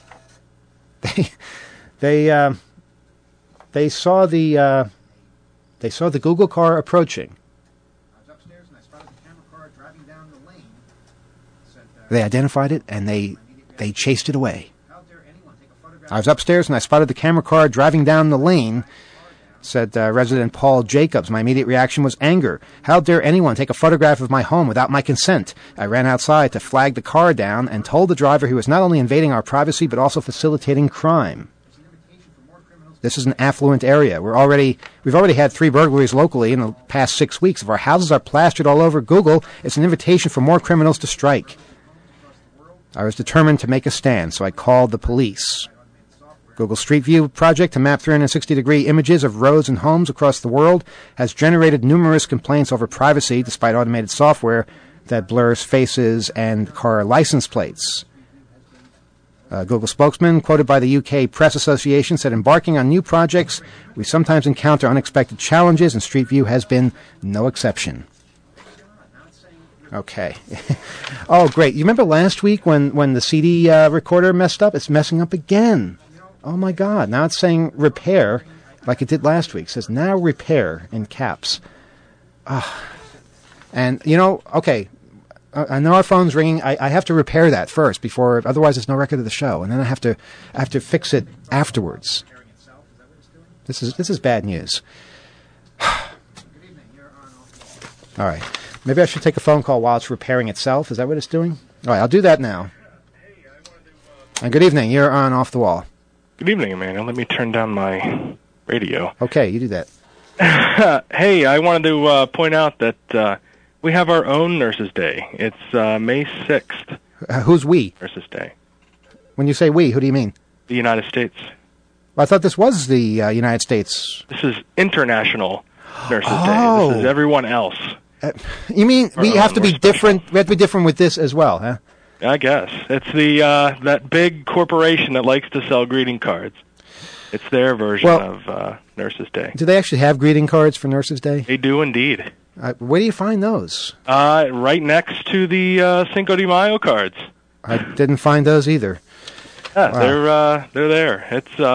They saw the Google car approaching. I was upstairs and I spotted the camera car driving down the lane. They identified it and they chased it away. I was upstairs and I spotted the camera car driving down the lane, said resident Paul Jacobs. My immediate reaction was anger. How dare anyone take a photograph of my home without my consent? I ran outside to flag the car down and told the driver he was not only invading our privacy but also facilitating crime. This is an affluent area. We've already had 3 burglaries locally in the past 6 weeks. If our houses are plastered all over Google, it's an invitation for more criminals to strike. I was determined to make a stand, so I called the police. Google Street View project to map 360-degree images of roads and homes across the world has generated numerous complaints over privacy despite automated software that blurs faces and car license plates. Google spokesman, quoted by the UK Press Association, said embarking on new projects, we sometimes encounter unexpected challenges, and Street View has been no exception. Okay. Oh, great. You remember last week when the CD recorder messed up? It's messing up again. Oh, my God. Now it's saying repair like it did last week. It says now repair in caps. And, okay, I know our phone's ringing. I have to repair that first otherwise there's no record of the show. And then I have to fix it afterwards. This is bad news. All right. Maybe I should take a phone call while it's repairing itself. Is that what it's doing? All right, I'll do that now. And good evening. You're on Off the Wall.
Good evening, Amanda. Let me turn down my radio.
Okay, you do that.
Hey, I wanted to point out that we have our own Nurses Day. It's May 6th.
Who's we?
Nurses Day.
When you say we, who do you mean?
The United States.
Well, I thought this was the United States.
This is International Nurses Day. This is everyone else.
You mean we have to be different? We have to be different with this as well, huh?
I guess it's the that big corporation that likes to sell greeting cards. It's their version of Nurses Day. Do
they actually have greeting cards for Nurses Day?
They do indeed.
Where do you find those?
Right next to the Cinco de Mayo cards.
I didn't find those either.
Yeah, wow. They're there.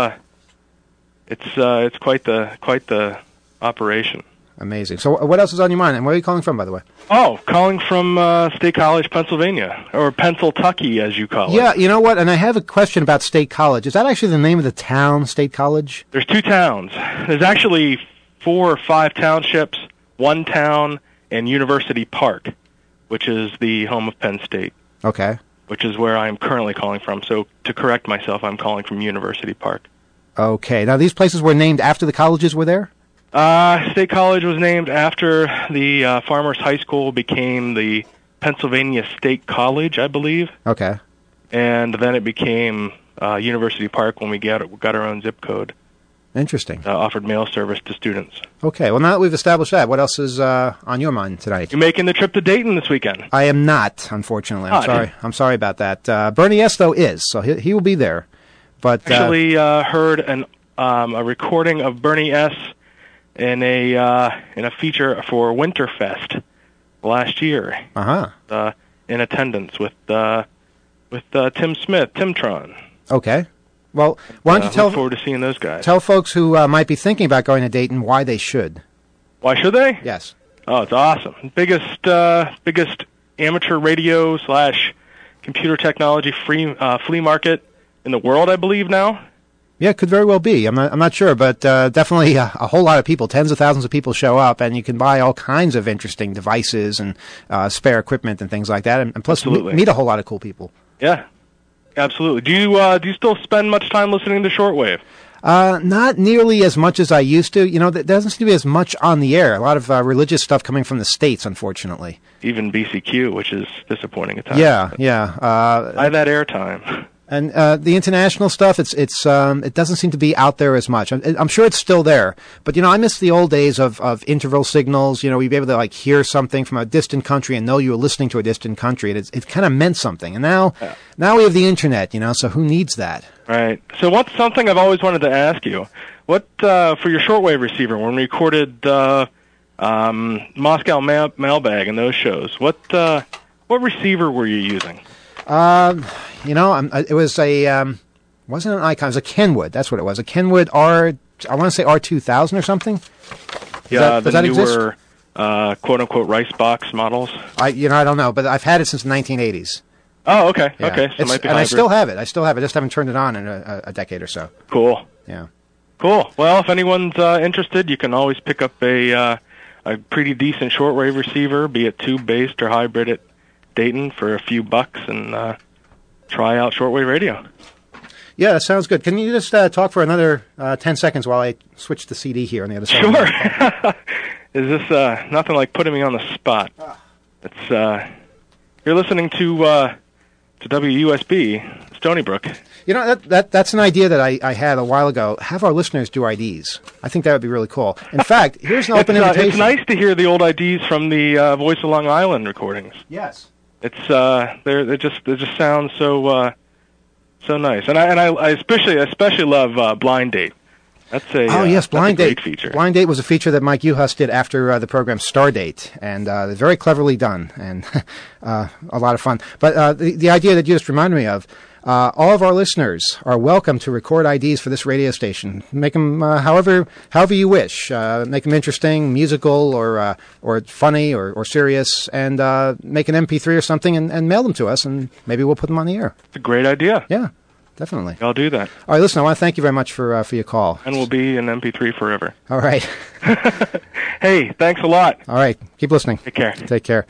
It's quite the operation.
Amazing. So what else is on your mind? And where are you calling from, by the way?
Oh, calling from State College, Pennsylvania, or Pennsyltucky, as you call it.
Yeah, you know what? And I have a question about State College. Is that actually the name of the town, State College?
There's 2 towns. There's actually 4 or 5 townships, 1 town, and University Park, which is the home of Penn State.
Okay.
Which is where I'm currently calling from. So to correct myself, I'm calling from University Park.
Okay. Now, these places were named after the colleges were there?
State College was named after the Farmers High School became the Pennsylvania State College, I believe.
Okay.
And then it became University Park when we got our own zip code.
Interesting.
Offered mail service to students.
Okay. Well, now that we've established that, what else is on your mind tonight?
You're making the trip to Dayton this weekend.
I am not, unfortunately. I'm sorry. I'm sorry about that. Bernie S, though, is, so he will be there. But
actually heard a recording of Bernie S in a feature for Winterfest last year. In attendance with Tim Smith, Timtron.
Okay. Well, why don't you
look forward to seeing those guys.
Tell folks who might be thinking about going to Dayton why they should.
Why should they?
Yes.
Oh, it's awesome. Biggest amateur radio / computer technology flea market in the world, I believe now.
Yeah, it could very well be. I'm not sure, but definitely a whole lot of people, tens of thousands of people show up, and you can buy all kinds of interesting devices and spare equipment and things like that, and plus meet a whole lot of cool people.
Yeah. Absolutely. Do you still spend much time listening to shortwave?
Not nearly as much as I used to. You know, there doesn't seem to be as much on the air. A lot of religious stuff coming from the States, unfortunately.
Even BCQ, which is disappointing at times.
Yeah.
Buy that airtime.
And the international stuff, it doesn't seem to be out there as much. I'm sure it's still there, but you know, I miss the old days of interval signals. You know, we'd be able to like hear something from a distant country and know you were listening to a distant country, and it kind of meant something. And now we have the internet. You know, so who needs that?
Right. So what's something I've always wanted to ask you? What for your shortwave receiver when we recorded Moscow Mailbag and those shows? What receiver were you using?
You know, it was wasn't an Icon, it was a Kenwood. That's what it was. A Kenwood I want to say R2000 or something.
Yeah,
does that
newer, quote-unquote, rice box models.
I don't know, but I've had it since the 1980s.
Oh, okay.
Yeah.
Okay, so it might be
and
hybrid.
I still have it. I just haven't turned it on in a decade or so.
Cool.
Yeah.
Cool. Well, if anyone's interested, you can always pick up a pretty decent shortwave receiver, be it tube-based or hybrid at Dayton for a few bucks, and try out shortwave radio.
Yeah, that sounds good. Can you just talk for another 10 seconds while I switch the CD here on the other side?
Sure. Is this nothing like putting me on the spot? It's you're listening to WUSB, Stony Brook.
You know, that's an idea that I had a while ago. Have our listeners do IDs. I think that would be really cool. In fact, here's an open invitation.
It's nice to hear the old IDs from the Voice of Long Island recordings.
Yes.
It's they just sound so nice, and I especially love Blind Date. That's a
Blind Date
great feature.
Blind Date was a feature that Mike Uhus did after the program Stardate, and very cleverly done and a lot of fun. But the idea that you just reminded me of. All of our listeners are welcome to record IDs for this radio station. Make them however you wish. Make them interesting, musical, or funny, or serious, and make an MP3 or something and mail them to us, and maybe we'll put them on the air.
It's a great idea.
Yeah, definitely.
I'll do that.
All right, listen, I want to thank you very much for your call.
And we'll be in MP3 forever.
All right.
Hey, thanks a lot.
All right, keep listening.
Take care.
Take care.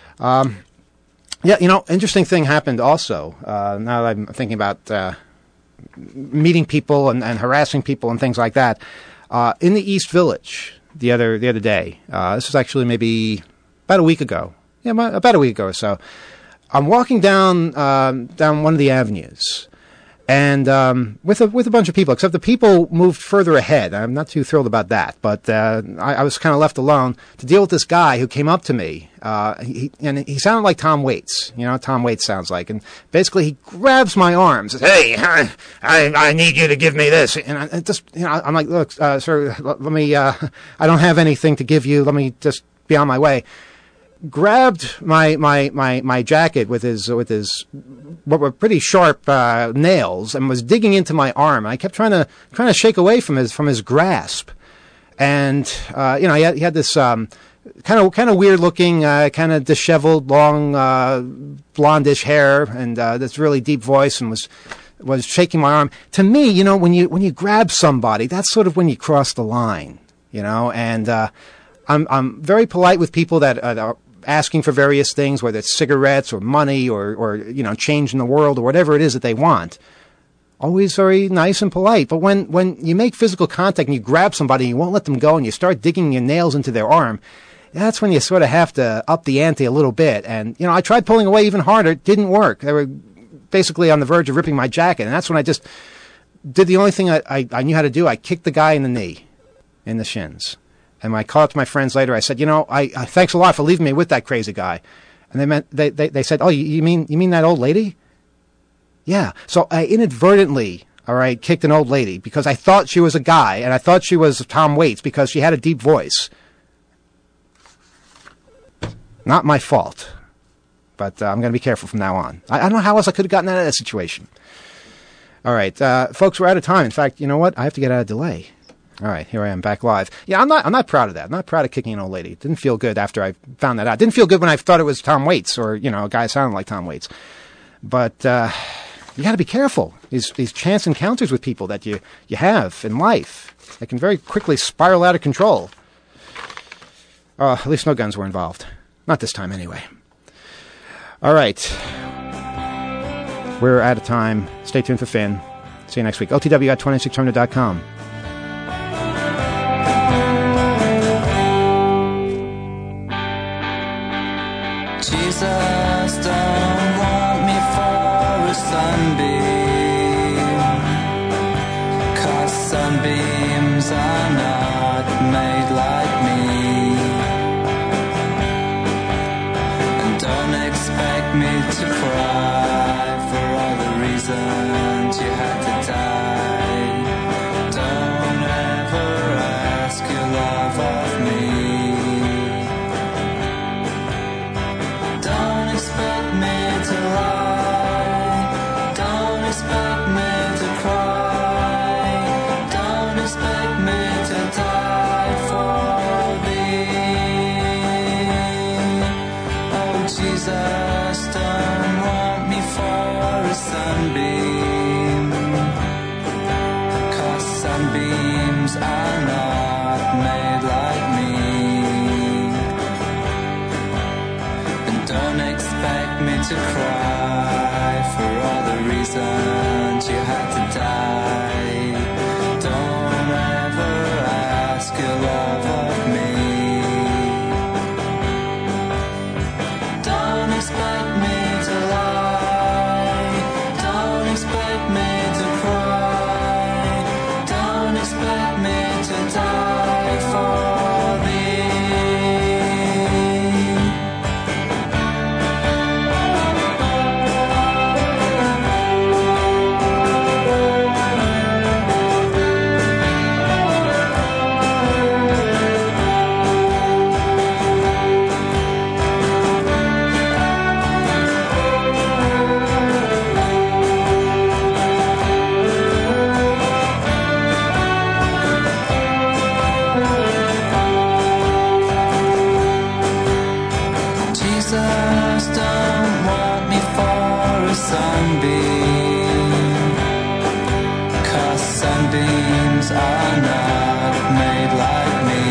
Yeah, you know, interesting thing happened also. Now that I'm thinking about meeting people and harassing people and things like that. In the East Village the other day, this was actually maybe about a week ago. Yeah, about a week ago or so. I'm walking down one of the avenues, and with a bunch of people, except the people moved further ahead. I'm not too thrilled about that, but I was kind of left alone to deal with this guy who came up to me. He sounded like Tom Waits. You know, Tom Waits sounds like. And basically, he grabs my arms. Says, "Hey, I need you to give me this." And I just, you know, I'm like, "Look, sir, let me. I don't have anything to give you. Let me just be on my way." Grabbed my jacket with his what were pretty sharp nails and was digging into my arm. I kept trying to shake away from his grasp, and you know, he had this kind of weird looking, kind of disheveled, long blondish hair and this really deep voice, and was shaking my arm. To me, you know, when you grab somebody, that's sort of when you cross the line, you know. And I'm very polite with people that are asking for various things, whether it's cigarettes or money or you know, change in the world or whatever it is that they want. Always very nice and polite. But when you make physical contact and you grab somebody and you won't let them go and you start digging your nails into their arm, that's when you sort of have to up the ante a little bit. And, you know, I tried pulling away even harder. It didn't work. They were basically on the verge of ripping my jacket. And that's when I just did the only thing I knew how to do. I kicked the guy in the knee, in the shins. And when I called up to my friends later, I said, you know, I thanks a lot for leaving me with that crazy guy. And they said, oh, you mean that old lady? Yeah. So I inadvertently, all right, kicked an old lady because I thought she was a guy and I thought she was Tom Waits because she had a deep voice. Not my fault. But I'm going to be careful from now on. I don't know how else I could have gotten out of that situation. All right, folks, we're out of time. In fact, you know what? I have to get out of delay. All right, here I am back live. Yeah, I'm not proud of that. I'm not proud of kicking an old lady. It didn't feel good after I found that out. It didn't feel good when I thought it was Tom Waits or, you know, a guy sounding like Tom Waits. But you got to be careful. These chance encounters with people that you have in life, they can very quickly spiral out of control. At least no guns were involved. Not this time, anyway. All right. We're out of time. Stay tuned for Finn. See you next week. OTW at 2600.com.
Jesus don't want me for a sunbeam, 'cause sunbeams are not made like me. And don't expect me to cry for all the reasons you had to die. Don't ever ask your love of me. Don't expect me to lie. Don't expect me to cry. Don't expect me to die for thee. Oh, Jesus, don't want me for a sunbeam, 'cause sunbeams are not made like me. Don't expect me to cry for all the reasons you had to die. Don't ever ask your love of me. Don't expect me to lie. Don't expect me to cry. Don't expect me to die for thee. Jesus don't want me for a sunbeam, 'cause sunbeams are not made like me.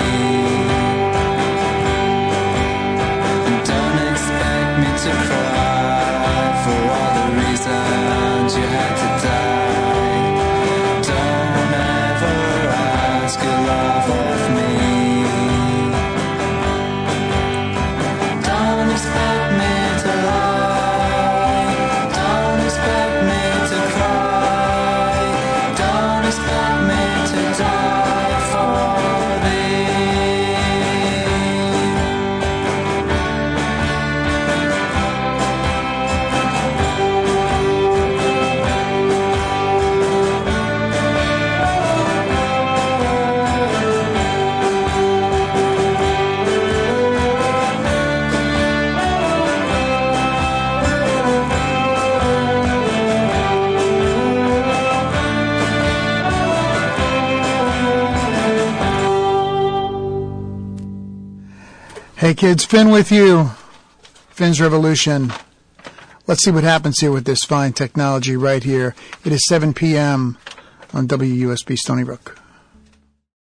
And don't expect me to cry for all the reasons you had to die. Don't ever ask your love of me. Don't expect me to lie. Don't expect me to cry. Don't expect me to die for thee.
Hey kids, Finn with you. Finn's Revolution. Let's see what happens here with this fine technology right here. It is 7 p.m. on WUSB Stony Brook.